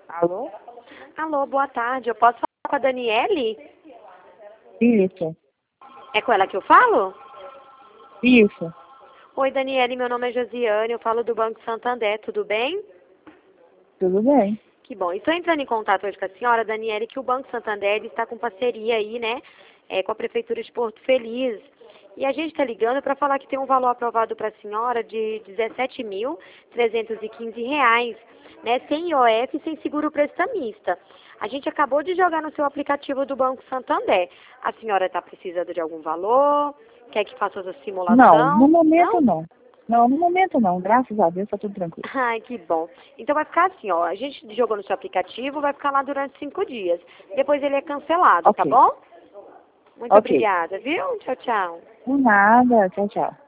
Alô? Alô, boa tarde. Eu posso falar com a Daniele? Isso, É com ela que eu falo? isso. Oi, Daniele, meu nome é Josiane, eu falo do Banco Santander, tudo bem? Tudo bem. Que bom. Estou entrando em contato hoje com a senhora, Daniele, que o Banco Santander está com parceria aí, né, com a Prefeitura de Porto Feliz. E a gente está ligando para falar que tem um valor aprovado para a senhora de R$ 17.315, né, sem IOF e sem seguro prestamista. A gente acabou de jogar no seu aplicativo do Banco Santander. A senhora está precisando de algum valor? Quer que faça essa Não, no simulação? momento Não? não. Não, no momento não. Graças a Deus, tá tudo tranquilo. Ai, que bom. Então vai ficar assim, ó. A gente jogou no seu aplicativo, vai ficar lá durante 5 dias. Depois ele é cancelado, tá Ok, bom? Muito ok. obrigada, viu? Tchau, tchau. De nada. Tchau, tchau.